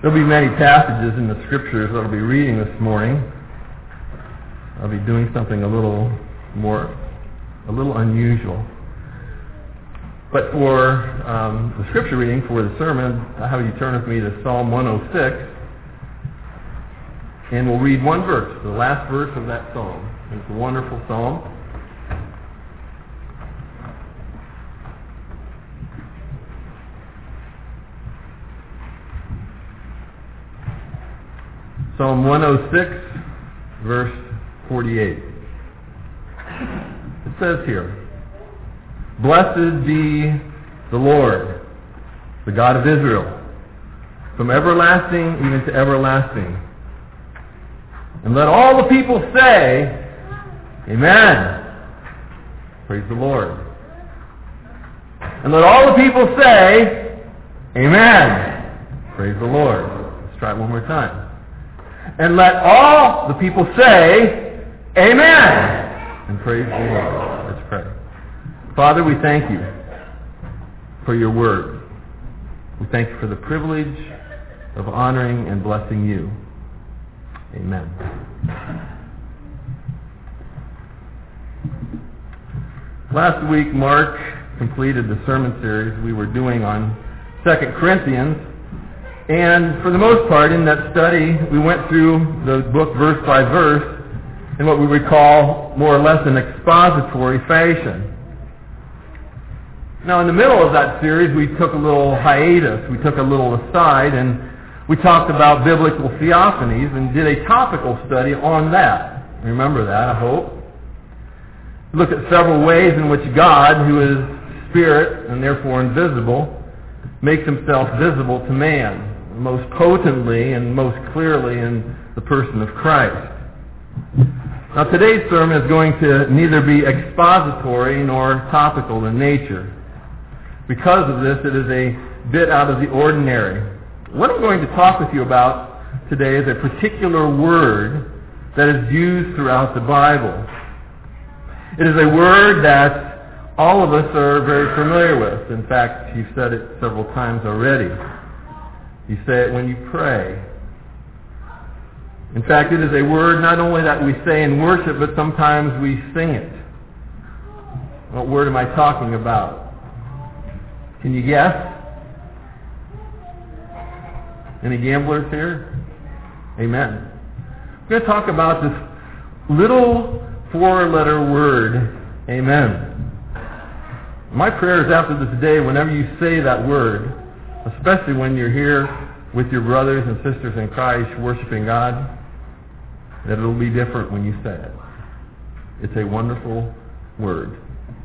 There'll be many passages in the Scriptures that I'll be reading this morning. I'll be doing something a little unusual. But for the Scripture reading for the sermon, I have you turn with me to Psalm 106, and we'll read one verse, the last verse of that psalm. It's a wonderful psalm. Psalm 106, verse 48. It says here, "Blessed be the Lord, the God of Israel, from everlasting even to everlasting. And let all the people say, Amen." Praise the Lord. And let all the people say, Amen. Praise the Lord. Let's try it one more time. And let all the people say, Amen. And praise the Lord. Let's pray. Father, we thank you for your word. We thank you for the privilege of honoring and blessing you. Amen. Last week, Mark completed the sermon series we were doing on 2 Corinthians. And for the most part, in that study, we went through the book verse by verse in what we would call more or less an expository fashion. Now, in the middle of that series, we took a little hiatus. We took a little aside, and we talked about biblical theophanies and did a topical study on that. Remember that, I hope. We looked at several ways in which God, who is spirit and therefore invisible, makes himself visible to man, most potently and most clearly in the person of Christ. Now, today's sermon is going to neither be expository nor topical in nature. Because of this, it is a bit out of the ordinary. What I'm going to talk with you about today is a particular word that is used throughout the Bible. It is a word that all of us are very familiar with. In fact, you've said it several times already. You say it when you pray. In fact, it is a word not only that we say in worship, but sometimes we sing it. What word am I talking about? Can you guess? Any gamblers here? Amen. We're going to talk about this little four-letter word, amen. My prayer is after this day, whenever you say that word, especially when you're here with your brothers and sisters in Christ worshiping God, that it'll be different when you say it. It's a wonderful word.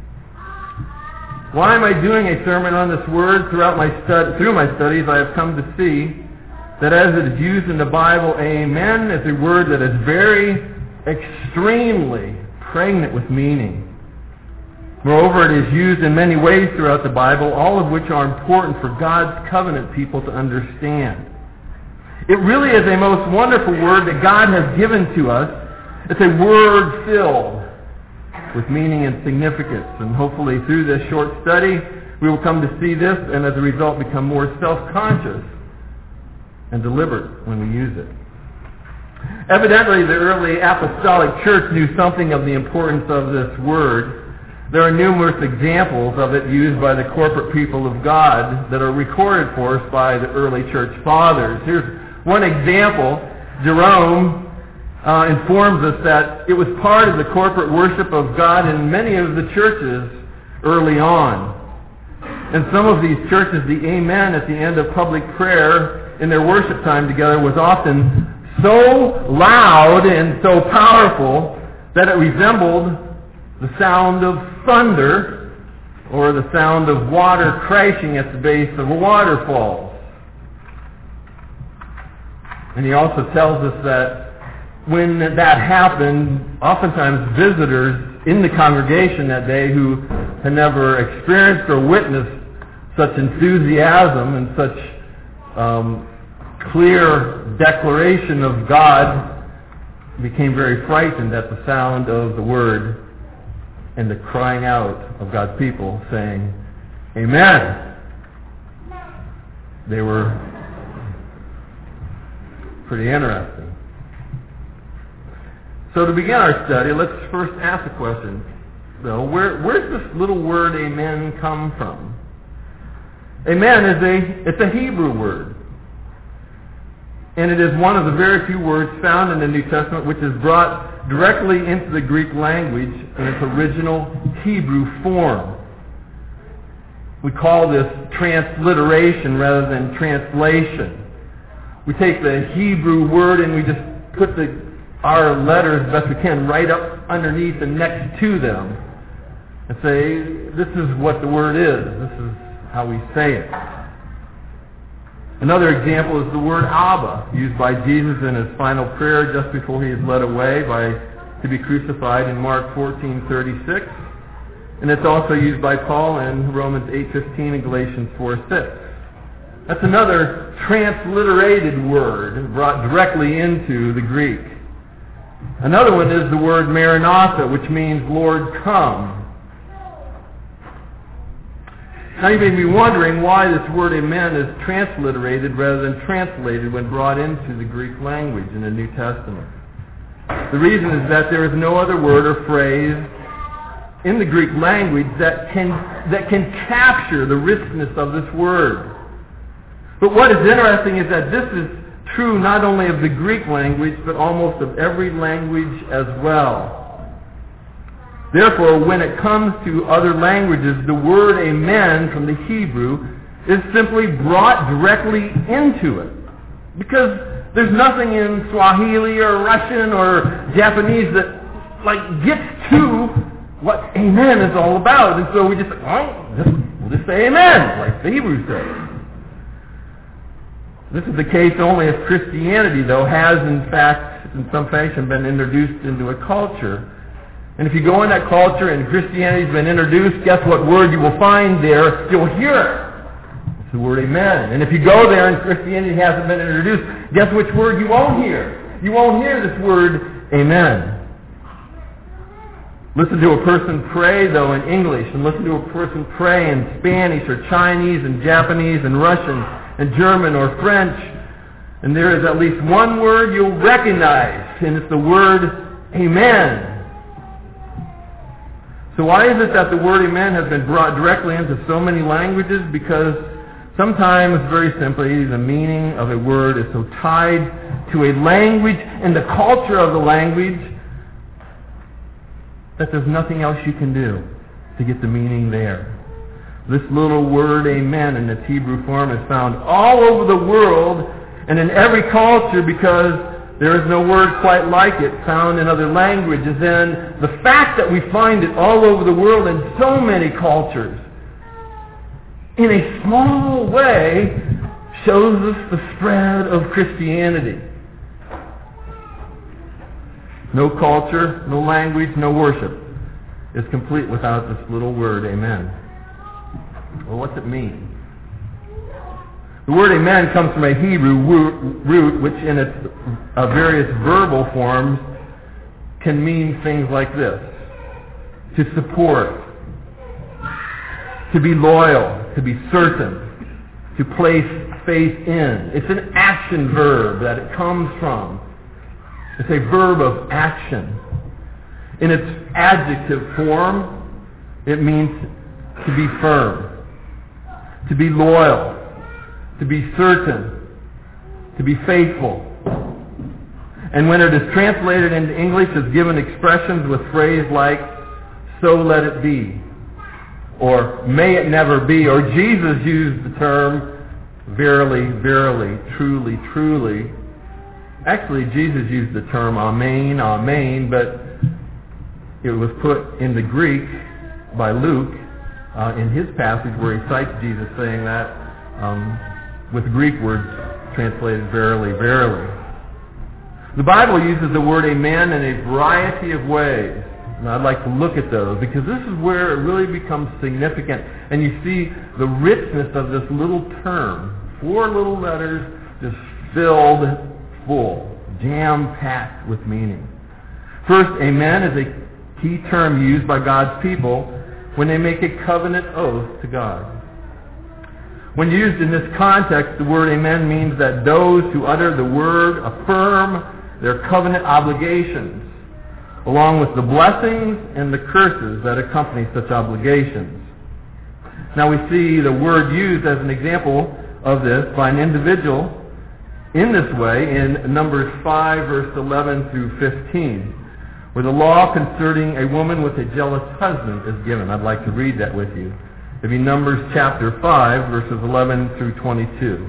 Why am I doing a sermon on this word? Through my studies, I have come to see that as it is used in the Bible, amen is a word that is very extremely pregnant with meaning. Moreover, it is used in many ways throughout the Bible, all of which are important for God's covenant people to understand. It really is a most wonderful word that God has given to us. It's a word filled with meaning and significance. And hopefully through this short study, we will come to see this and as a result become more self-conscious and deliberate when we use it. Evidently, the early apostolic church knew something of the importance of this word. There are numerous examples of it used by the corporate people of God that are recorded for us by the early church fathers. Here's one example. Jerome informs us that it was part of the corporate worship of God in many of the churches early on. In some of these churches, the amen at the end of public prayer in their worship time together was often so loud and so powerful that it resembled the sound of thunder or the sound of water crashing at the base of a waterfall. And he also tells us that when that happened, oftentimes visitors in the congregation that day who had never experienced or witnessed such enthusiasm and such clear declaration of God became very frightened at the sound of the word and the crying out of God's people saying, Amen. They were pretty interesting. So to begin our study, let's first ask the question, though, where's this little word amen come from? Amen it's a Hebrew word. And it is one of the very few words found in the New Testament which is brought directly into the Greek language in its original Hebrew form. We call this transliteration rather than translation. We take the Hebrew word and we just put our letters as best we can right up underneath and next to them and say, this is what the word is. This is how we say it. Another example is the word Abba, used by Jesus in his final prayer just before he is led away to be crucified in Mark 14:36. And it's also used by Paul in Romans 8:15 and Galatians 4:6. That's another transliterated word brought directly into the Greek. Another one is the word Maranatha, which means Lord, come. Now you may be wondering why this word amen is transliterated rather than translated when brought into the Greek language in the New Testament. The reason is that there is no other word or phrase in the Greek language that can capture the richness of this word. But what is interesting is that this is true not only of the Greek language, but almost of every language as well. Therefore, when it comes to other languages, the word amen from the Hebrew is simply brought directly into it. Because there's nothing in Swahili or Russian or Japanese that gets to what amen is all about. And so we just, we'll just say amen, like the Hebrews say. This is the case only if Christianity, though, has in fact, in some fashion, been introduced into a culture. And if you go in that culture and Christianity has been introduced, guess what word you will find there? You'll hear it. It's the word amen. And if you go there and Christianity hasn't been introduced, guess which word you won't hear? You won't hear this word amen. Listen to a person pray, though, in English, and listen to a person pray in Spanish or Chinese and Japanese and Russian and German or French, and there is at least one word you'll recognize, and it's the word amen. So why is it that the word amen has been brought directly into so many languages? Because sometimes, very simply, the meaning of a word is so tied to a language and the culture of the language that there's nothing else you can do to get the meaning there. This little word amen in its Hebrew form is found all over the world and in every culture because there is no word quite like it found in other languages. And the fact that we find it all over the world in so many cultures, in a small way, shows us the spread of Christianity. No culture, no language, no worship is complete without this little word amen. Well, what's it mean? The word amen comes from a Hebrew root which in its various verbal forms can mean things like this: to support, to be loyal, to be certain, to place faith in. It's an action verb that it comes from. It's a verb of action. In its adjective form, it means to be firm, to be loyal, to be certain, to be faithful. And when it is translated into English, it's given expressions with phrases like, so let it be, or may it never be, or Jesus used the term, verily, verily, truly, truly. Actually, Jesus used the term amen, amen, but it was put in the Greek by Luke in his passage where he cites Jesus saying that with Greek words translated verily, verily. The Bible uses the word amen in a variety of ways. And I'd like to look at those because this is where it really becomes significant. And you see the richness of this little term. 4 little letters just filled full, jam-packed with meaning. First, amen is a key term used by God's people when they make a covenant oath to God. When used in this context, the word amen means that those who utter the word affirm their covenant obligations, along with the blessings and the curses that accompany such obligations. Now we see the word used as an example of this by an individual in this way in Numbers 5, verse 11 through 15, where the law concerning a woman with a jealous husband is given. I'd like to read that with you. It'd be Numbers chapter 5, verses 11 through 22.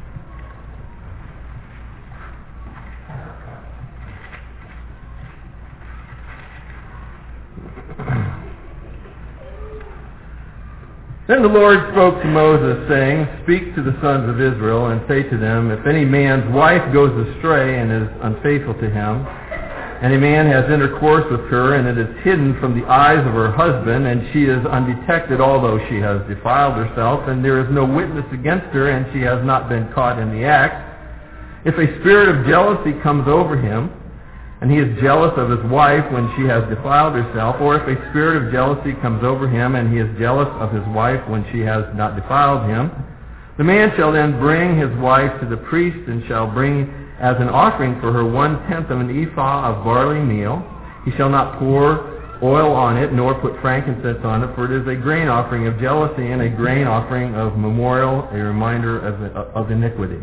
Then the Lord spoke to Moses, saying, "Speak to the sons of Israel, and say to them, if any man's wife goes astray and is unfaithful to him, and a man has intercourse with her, and it is hidden from the eyes of her husband, and she is undetected, although she has defiled herself, and there is no witness against her, and she has not been caught in the act, if a spirit of jealousy comes over him, and he is jealous of his wife when she has defiled herself, or if a spirit of jealousy comes over him, and he is jealous of his wife when she has not defiled him, the man shall then bring his wife to the priest, and shall bring as an offering for her 1/10 of an ephah of barley meal. He shall not pour oil on it, nor put frankincense on it, for it is a grain offering of jealousy, and a grain offering of memorial, a reminder of iniquity."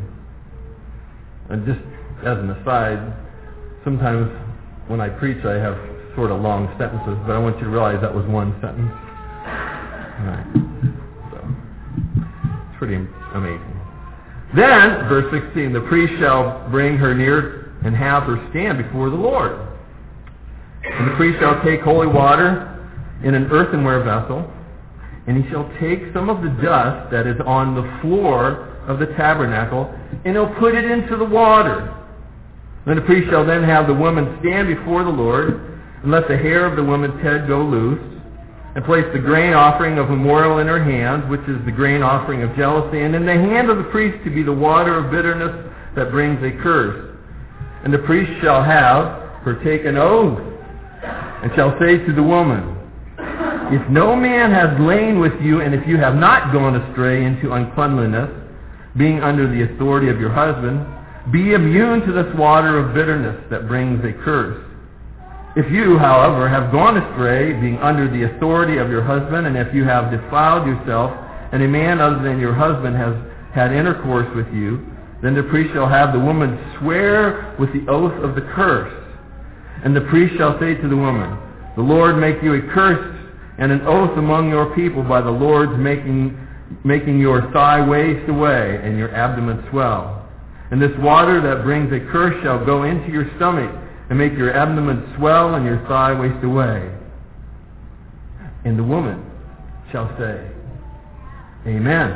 And just as an aside, sometimes when I preach I have sort of long sentences, but I want you to realize that was one sentence. All right. So, it's pretty amazing. Then, verse 16, the priest shall bring her near and have her stand before the Lord. And the priest shall take holy water in an earthenware vessel, and he shall take some of the dust that is on the floor of the tabernacle, and he'll put it into the water. Then the priest shall then have the woman stand before the Lord, and let the hair of the woman's head go loose, and place the grain offering of memorial in her hands, which is the grain offering of jealousy, and in the hand of the priest to be the water of bitterness that brings a curse. And the priest shall have her take an oath, and shall say to the woman, "If no man has lain with you, and if you have not gone astray into uncleanliness, being under the authority of your husband, be immune to this water of bitterness that brings a curse. If you, however, have gone astray, being under the authority of your husband, and if you have defiled yourself, and a man other than your husband has had intercourse with you, then the priest shall have the woman swear with the oath of the curse. And the priest shall say to the woman, the Lord make you a curse and an oath among your people by the Lord's making your thigh waste away and your abdomen swell. And this water that brings a curse shall go into your stomach and make your abdomen swell and your thigh waste away. And the woman shall say, Amen.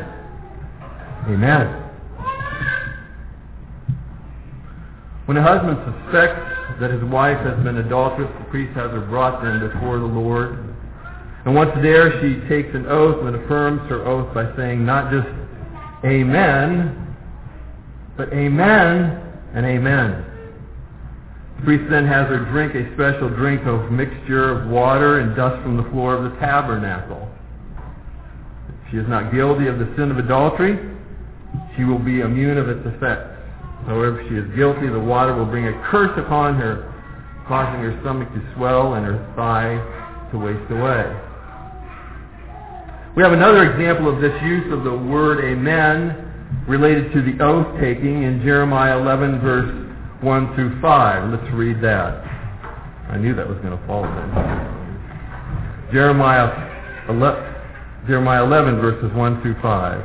Amen. When a husband suspects that his wife has been adulterous, the priest has her brought then before the Lord. And once there, she takes an oath and affirms her oath by saying not just Amen, but Amen and Amen. The priest then has her drink a special drink of mixture of water and dust from the floor of the tabernacle. If she is not guilty of the sin of adultery, she will be immune of its effects. However, if she is guilty, the water will bring a curse upon her, causing her stomach to swell and her thigh to waste away. We have another example of this use of the word Amen related to the oath-taking in Jeremiah 11, verse 1 through 5. Let's read that. I knew that was going to fall then. Jeremiah 11, verses 1 through 5.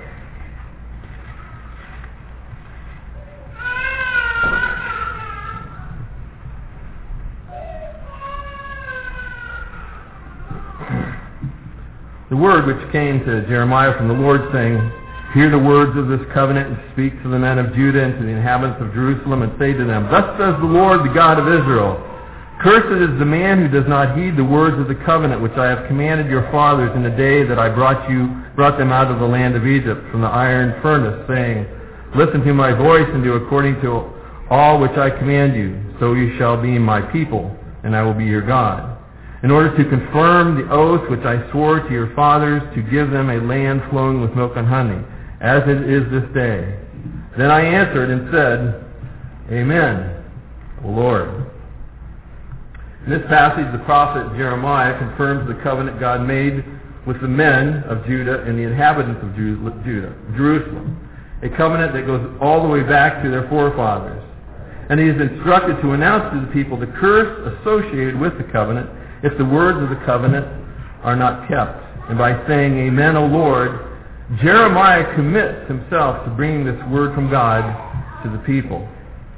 The word which came to Jeremiah from the Lord, saying, Hear the words of this covenant, and speak to the men of Judah and to the inhabitants of Jerusalem, and say to them, Thus says the Lord, the God of Israel, Cursed is the man who does not heed the words of the covenant which I have commanded your fathers in the day that I brought them out of the land of Egypt from the iron furnace, saying, Listen to my voice and do according to all which I command you, so you shall be my people, and I will be your God. In order to confirm the oath which I swore to your fathers, to give them a land flowing with milk and honey, as it is this day. Then I answered and said, Amen, O Lord. In this passage, the prophet Jeremiah confirms the covenant God made with the men of Judah and the inhabitants of Jerusalem. A covenant that goes all the way back to their forefathers. And he is instructed to announce to the people the curse associated with the covenant if the words of the covenant are not kept. And by saying, Amen, O Lord, Jeremiah commits himself to bringing this word from God to the people.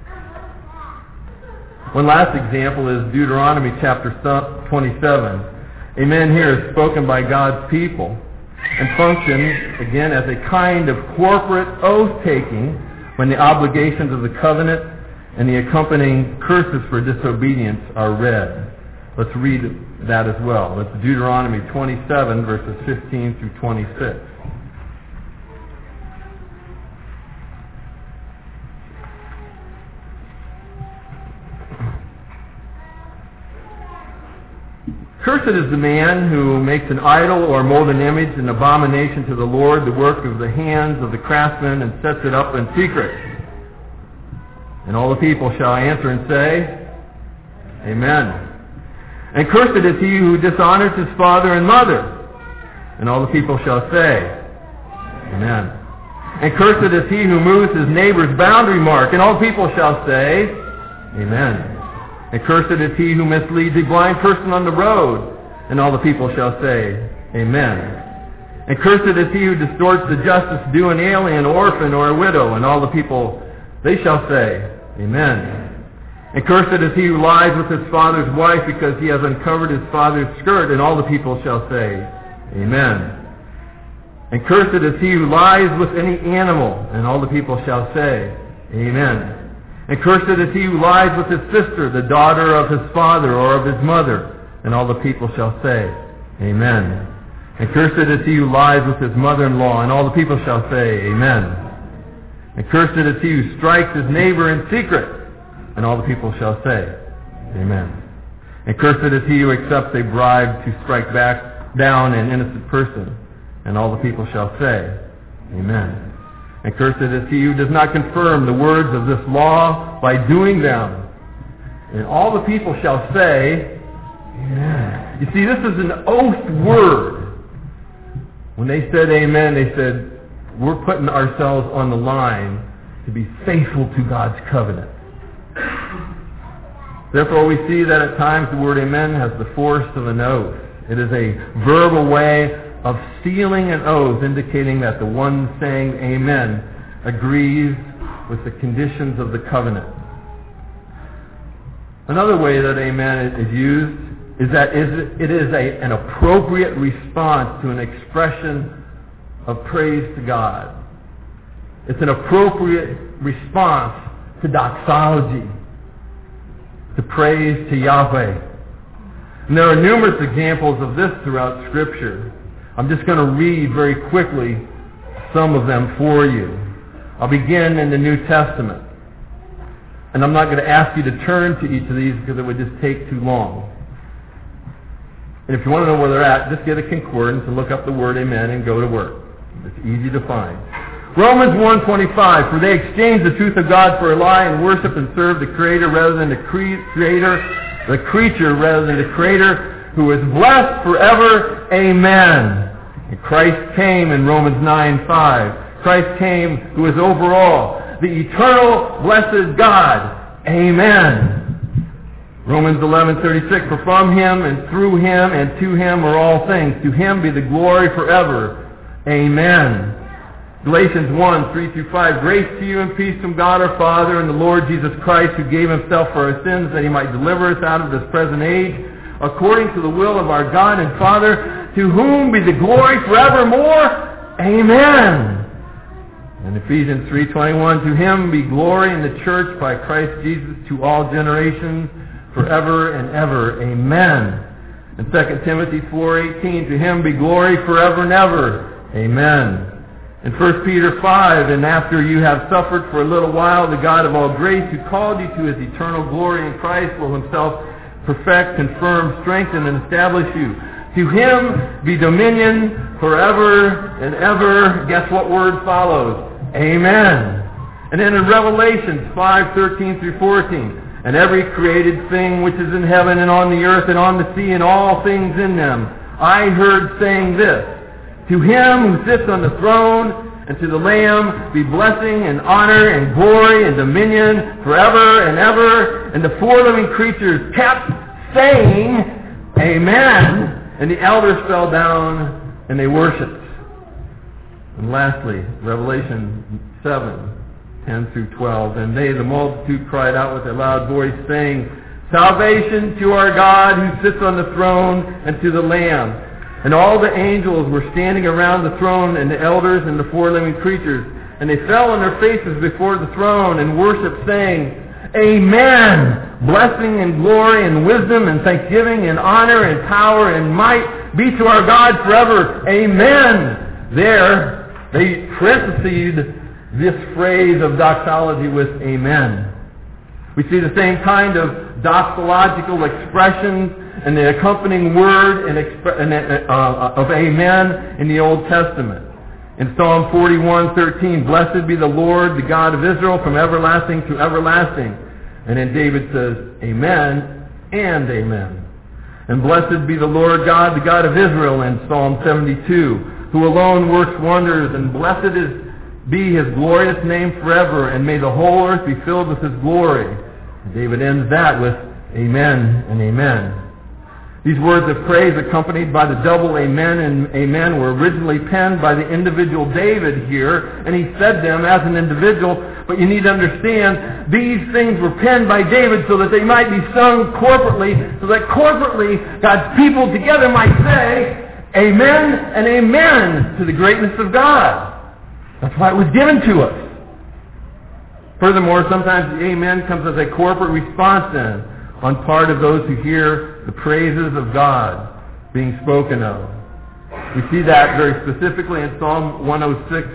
One last example is Deuteronomy chapter 27. Amen here is spoken by God's people and functions, again, as a kind of corporate oath-taking when the obligations of the covenant and the accompanying curses for disobedience are read. Let's read that as well. That's Deuteronomy 27, verses 15 through 26. Cursed is the man who makes an idol or molten image, an abomination to the Lord, the work of the hands of the craftsman, and sets it up in secret. And all the people shall answer and say, Amen. And cursed is he who dishonors his father and mother. And all the people shall say, Amen. And cursed is he who moves his neighbor's boundary mark. And all people shall say, Amen. And cursed is he who misleads a blind person on the road. And all the people shall say, Amen. And cursed is he who distorts the justice due an alien, orphan, or a widow. And all the people, they shall say, Amen. And cursed is he who lies with his father's wife because he has uncovered his father's skirt. And all the people shall say, Amen. And cursed is he who lies with any animal. And all the people shall say, Amen. And cursed is he who lies with his sister, the daughter of his father or of his mother. And all the people shall say, Amen. And cursed is he who lies with his mother-in-law. And all the people shall say, Amen. And cursed is he who strikes his neighbor in secret. And all the people shall say, Amen. And cursed is he who accepts a bribe to strike back down an innocent person. And all the people shall say, Amen. And cursed is he who does not confirm the words of this law by doing them. And all the people shall say, Amen. You see, this is an oath word. When they said amen, they said, we're putting ourselves on the line to be faithful to God's covenant. Therefore, we see that at times the word amen has the force of an oath. It is a verbal way of sealing an oath, indicating that the one saying amen agrees with the conditions of the covenant. Another way that amen is used is that it is an appropriate response to an expression of praise to God. It's an appropriate response to doxology, to praise to Yahweh. And there are numerous examples of this throughout Scripture. I'm just going to read very quickly some of them for you. I'll begin in the New Testament. And I'm not going to ask you to turn to each of these because it would just take too long. And if you want to know where they're at, just get a concordance and look up the word amen and go to work. It's easy to find. Romans 1:25, for they exchanged the truth of God for a lie and worship and serve the Creator rather than the creature rather than the Creator, who is blessed forever. Amen. And Christ came in Romans 9:5. Christ came who is over all, the eternal blessed God. Amen. Romans 11:36, for from Him and through Him and to Him are all things. To Him be the glory forever. Amen. Galatians 1:3-5, grace to you and peace from God our Father and the Lord Jesus Christ, who gave Himself for our sins that He might deliver us out of this present age, according to the will of our God and Father, to whom be the glory forevermore. Amen. And Ephesians 3:21, to Him be glory in the church by Christ Jesus to all generations, forever and ever. Amen. And 2 Timothy 4:18, to Him be glory forever and ever. Amen. In 1 Peter 5, and after you have suffered for a little while, the God of all grace, who called you to His eternal glory in Christ, will Himself perfect, confirm, strengthen, and establish you. To him be dominion forever and ever. Guess what word follows? Amen. And then in Revelation 5:13 through 14, and every created thing which is in heaven and on the earth and on the sea and all things in them, I heard saying this, to him who sits on the throne and to the Lamb be blessing and honor and glory and dominion forever and ever. And the four living creatures kept saying, Amen. And the elders fell down and they worshipped. And lastly, Revelation 7:10 through 12. And they, the multitude, cried out with a loud voice, saying, Salvation to our God who sits on the throne and to the Lamb. And all the angels were standing around the throne and the elders and the four living creatures. And they fell on their faces before the throne and worshipped, saying, Amen! Blessing and glory and wisdom and thanksgiving and honor and power and might be to our God forever. Amen! There, they parenthesed this phrase of doxology with Amen. We see the same kind of doxological expressions and the accompanying word of Amen in the Old Testament. In Psalm 41:13, Blessed be the Lord, the God of Israel, from everlasting to everlasting. And then David says, Amen and Amen. And blessed be the Lord God, the God of Israel, in Psalm 72, who alone works wonders, and blessed be his glorious name forever, and may the whole earth be filled with his glory. And David ends that with Amen and Amen. These words of praise, accompanied by the double Amen and Amen, were originally penned by the individual David here, and he said them as an individual. But you need to understand, these things were penned by David so that they might be sung corporately, so that corporately God's people together might say, Amen and Amen to the greatness of God. That's why it was given to us. Furthermore, sometimes the Amen comes as a corporate response then on part of those who hear the praises of God being spoken of. We see that very specifically in Psalm 106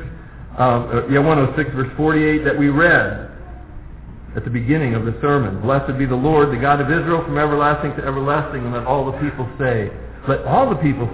verse 48 that we read at the beginning of the sermon. Blessed be the Lord, the God of Israel, from everlasting to everlasting. And let all the people say, let all the people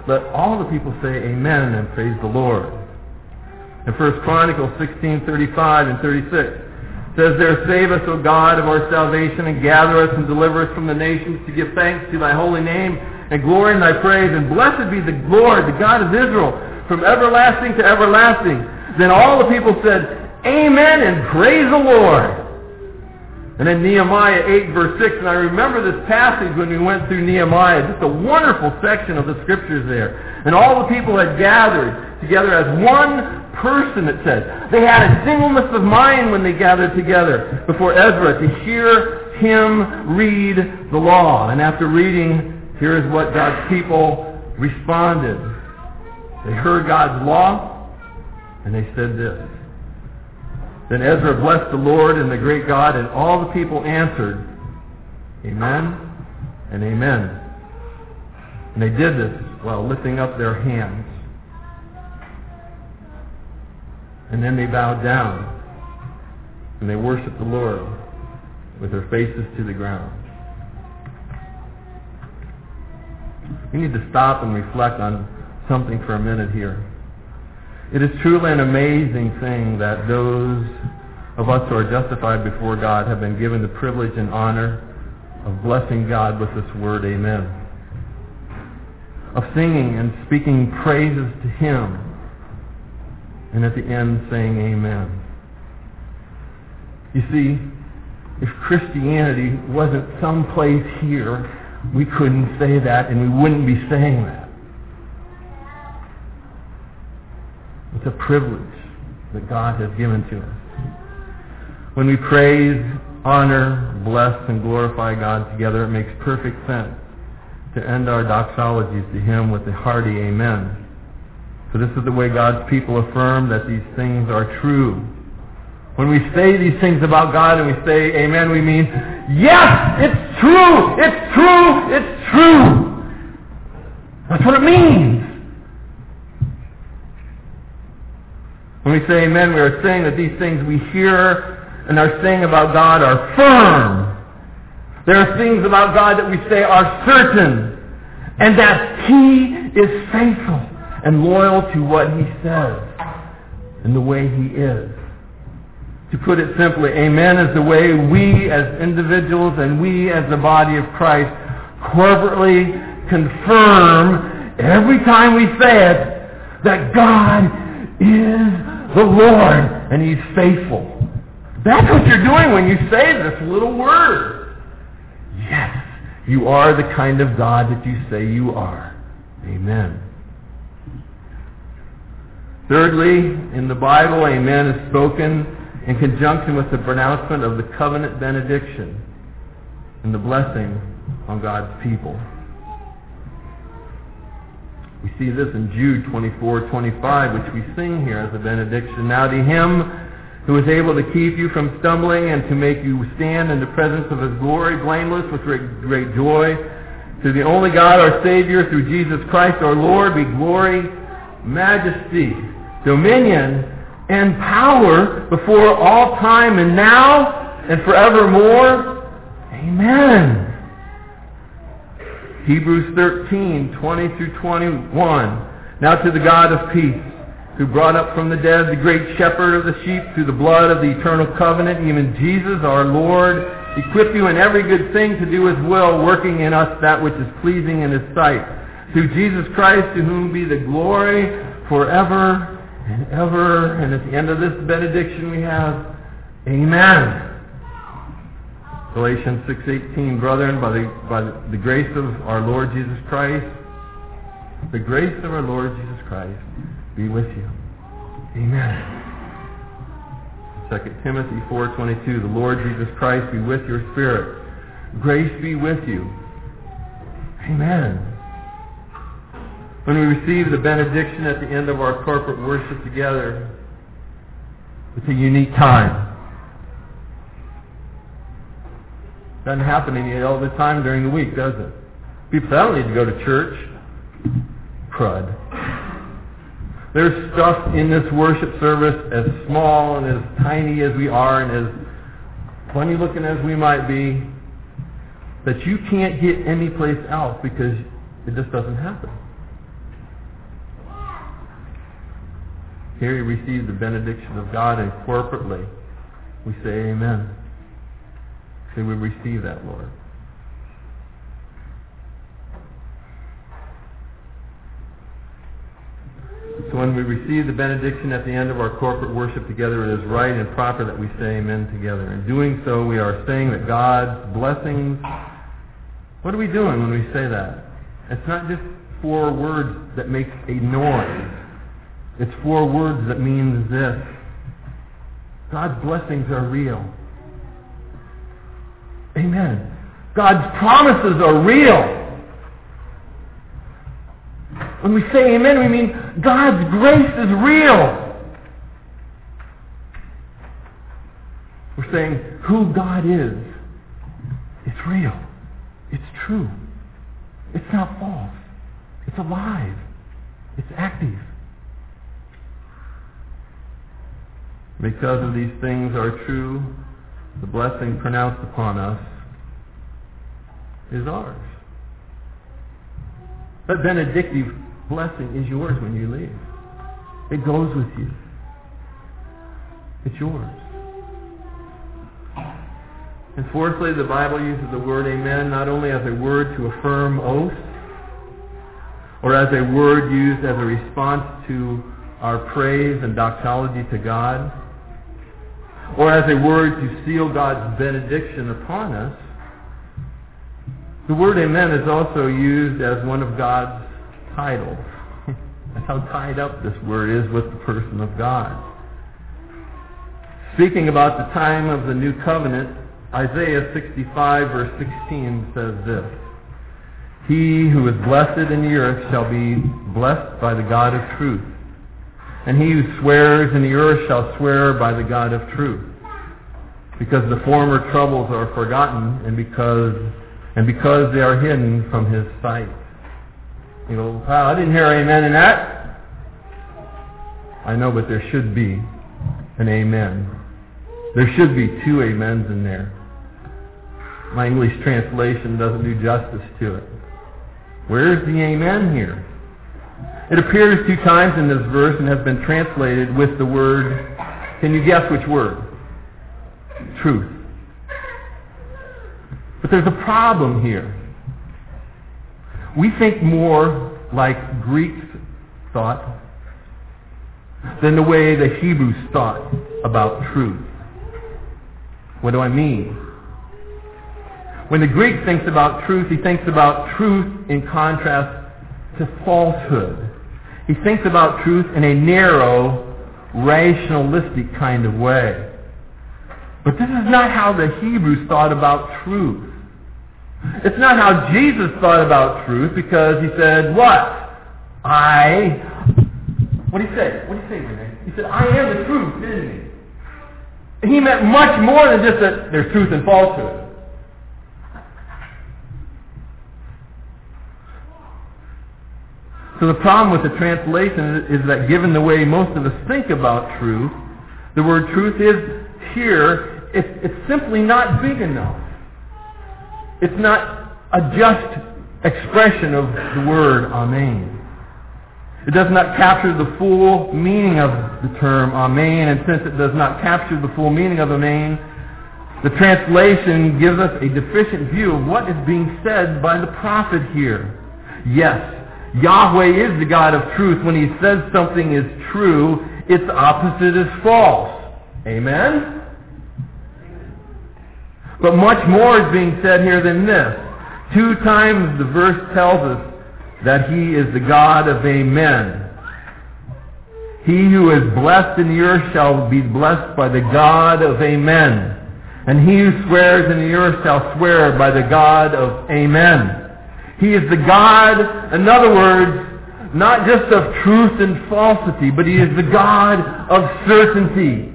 say Amen and praise the Lord. In 1 Chronicles 16:35 and 36, says there, Save us, O God, of our salvation, and gather us and deliver us from the nations to give thanks to thy holy name and glory in thy praise. And blessed be the Lord, the God of Israel, from everlasting to everlasting. Then all the people said, Amen, and praise the Lord. And then Nehemiah 8, verse 6, and I remember this passage when we went through Nehemiah, just a wonderful section of the scriptures there. And all the people had gathered together as one person, it says. They had a singleness of mind when they gathered together before Ezra to hear him read the law. And after reading, here is what God's people responded. They heard God's law, and they said this. Then Ezra blessed the Lord and the great God, and all the people answered, Amen and Amen. And they did this while lifting up their hands. And then they bowed down, and they worshiped the Lord with their faces to the ground. We need to stop and reflect on something for a minute here. It is truly an amazing thing that those of us who are justified before God have been given the privilege and honor of blessing God with this word, Amen. Of singing and speaking praises to Him, and at the end saying Amen. You see, if Christianity wasn't someplace here, we couldn't say that, and we wouldn't be saying that. It's a privilege that God has given to us. When we praise, honor, bless, and glorify God together, it makes perfect sense to end our doxologies to Him with a hearty Amen. For this is the way God's people affirm that these things are true. When we say these things about God and we say Amen, we mean, yes, it's true, it's true, it's true. That's what it means. When we say Amen, we are saying that these things we hear and are saying about God are firm. There are things about God that we say are certain. and that He is faithful and loyal to what He says and the way He is. To put it simply, amen is the way we as individuals and we as the body of Christ corporately confirm every time we say it that God is the Lord and He's faithful. That's what you're doing when you say this little word. Yes, you are the kind of God that you say you are. Amen. Thirdly, in the Bible, amen is spoken in conjunction with the pronouncement of the covenant benediction and the blessing on God's people. We see this in Jude 24:25, which we sing here as a benediction. Now to Him who is able to keep you from stumbling and to make you stand in the presence of His glory, blameless with great joy, to the only God, our Savior, through Jesus Christ our Lord, be glory, majesty, dominion, and power before all time and now and forevermore. Amen. Hebrews 13:20 through 21. Now to the God of peace, who brought up from the dead the great shepherd of the sheep through the blood of the eternal covenant, even Jesus our Lord, equip you in every good thing to do His will, working in us that which is pleasing in His sight. Through Jesus Christ, to whom be the glory forever and ever. And at the end of this benediction we have, Amen. Galatians 6:18, brethren, by the grace of our Lord Jesus Christ, the grace of our Lord Jesus Christ be with you. Amen. 2 Timothy 4:22, the Lord Jesus Christ be with your spirit. Grace be with you. Amen. When we receive the benediction at the end of our corporate worship together, it's a unique time. Doesn't happen any all the time during the week, does it? People say, I don't need to go to church. Crud. There's stuff in this worship service, as small and as tiny as we are and as funny looking as we might be, that you can't get anyplace else because it just doesn't happen. Here you receive the benediction of God, and corporately we say Amen. Say we receive that, Lord. So when we receive the benediction at the end of our corporate worship together, it is right and proper that we say Amen together. In doing so, we are saying that God's blessings... What are we doing when we say that? It's not just 4 words that make a noise. It's 4 words that means this. God's blessings are real. Amen. God's promises are real. When we say Amen, we mean God's grace is real. We're saying who God is. It's real. It's true. It's not false. It's alive. It's active. Because of these things are true, the blessing pronounced upon us is ours. That benedictive blessing is yours when you leave. It goes with you. It's yours. And fourthly, the Bible uses the word Amen not only as a word to affirm oaths, or as a word used as a response to our praise and doxology to God, or as a word to seal God's benediction upon us. The word Amen is also used as one of God's titles. That's how tied up this word is with the person of God. Speaking about the time of the new covenant, Isaiah 65 verse 16 says this: He who is blessed in the earth shall be blessed by the God of truth. And he who swears in the earth shall swear by the God of truth. Because the former troubles are forgotten, and because they are hidden from his sight. You go, wow, I didn't hear amen in that. I know, but there should be an amen. There should be 2 amens in there. My English translation doesn't do justice to it. Where's the amen here? It appears 2 times in this verse and has been translated with the word, can you guess which word? Truth. But there's a problem here. We think more like Greeks thought than the way the Hebrews thought about truth. What do I mean? When the Greek thinks about truth, he thinks about truth in contrast to falsehood. He thinks about truth in a narrow, rationalistic kind of way. But this is not how the Hebrews thought about truth. It's not how Jesus thought about truth, because he said, what? What did he say? What did he say, Renee? He said, I am the truth, didn't he? And he meant much more than just that there's truth and falsehood. So the problem with the translation is that given the way most of us think about truth, the word truth is here, it's simply not big enough. It's not a just expression of the word amen. It does not capture the full meaning of the term amen, and since it does not capture the full meaning of amen, the translation gives us a deficient view of what is being said by the prophet here. Yes, Yahweh is the God of truth. When he says something is true, its opposite is false. Amen? But much more is being said here than this. 2 times the verse tells us that he is the God of amen. He who is blessed in the earth shall be blessed by the God of amen. And he who swears in the earth shall swear by the God of amen. He is the God, in other words, not just of truth and falsity, but he is the God of certainty.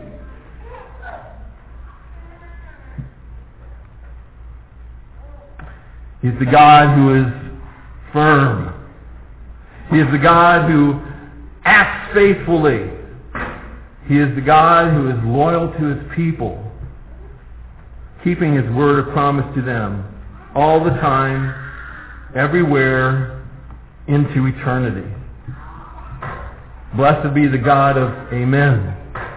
He's the God who is firm. He is the God who acts faithfully. He is the God who is loyal to his people, keeping his word of promise to them all the time, everywhere, into eternity. Blessed be the God of amen.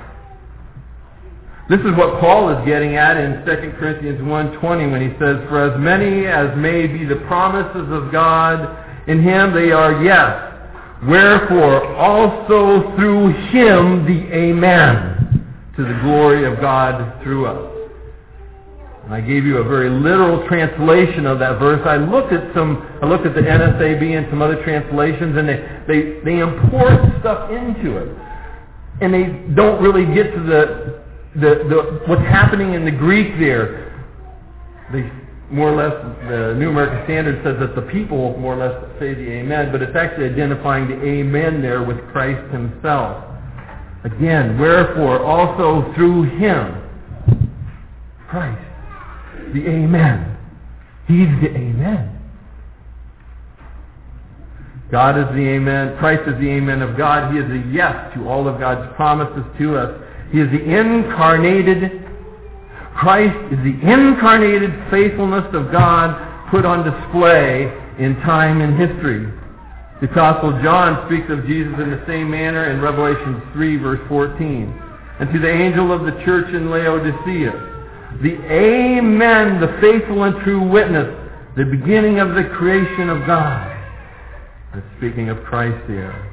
This is what Paul is getting at in 2 Corinthians 1:20 when he says, for as many as may be the promises of God, in him they are yes. Wherefore also through him the amen, to the glory of God through us. And I gave you a very literal translation of that verse. I looked at the NSAB and some other translations, and they import stuff into it, and they don't really get to the what's happening in the Greek there. They more or less, the New American Standard says that the people more or less say the amen, but it's actually identifying the amen there with Christ himself. Again, wherefore also through him, Christ, the amen. He's the amen. God is the amen. Christ is the amen of God. He is a yes to all of God's promises to us. He is the incarnated, Christ is the incarnated faithfulness of God put on display in time and history. The Apostle John speaks of Jesus in the same manner in Revelation 3, verse 14. And to the angel of the church in Laodicea, the Amen, the faithful and true witness, the beginning of the creation of God. That's speaking of Christ here.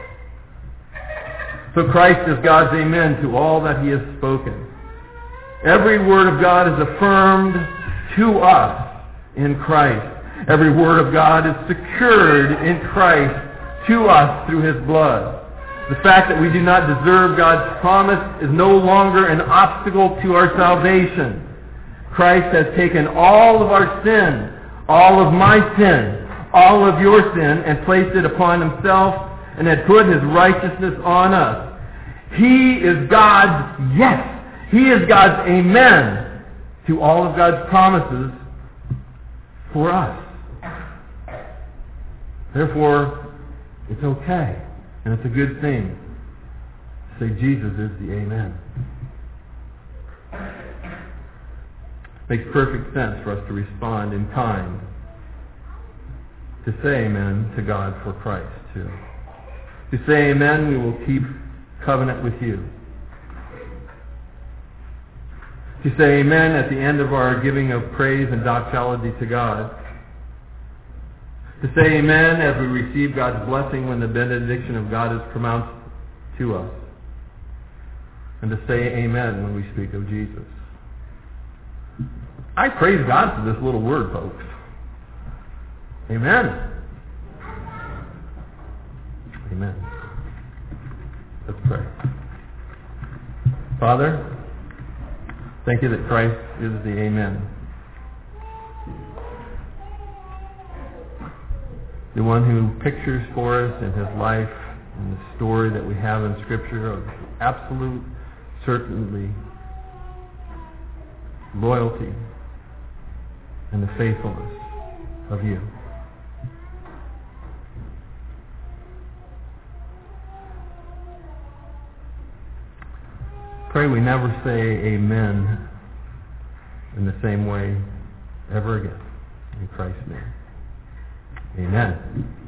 So Christ is God's amen to all that he has spoken. Every word of God is affirmed to us in Christ. Every word of God is secured in Christ to us through his blood. The fact that we do not deserve God's promise is no longer an obstacle to our salvation. Christ has taken all of our sin, all of my sin, all of your sin, and placed it upon himself, and had put his righteousness on us. He is God's yes. He is God's amen to all of God's promises for us. Therefore, it's okay, and it's a good thing to say Jesus is the amen. Makes perfect sense for us to respond in kind. to say amen to God for Christ too. To say amen, we will keep covenant with you. To say amen at the end of our giving of praise and doxology to God. To say amen as we receive God's blessing when the benediction of God is pronounced to us. And to say amen when we speak of Jesus. I praise God for this little word, folks. Amen. Amen. Let's pray. Father, thank you that Christ is the Amen. The one who pictures for us in his life and the story that we have in Scripture of absolute certainty, loyalty, and the faithfulness of you. Pray we never say amen in the same way ever again. In Christ's name. Amen.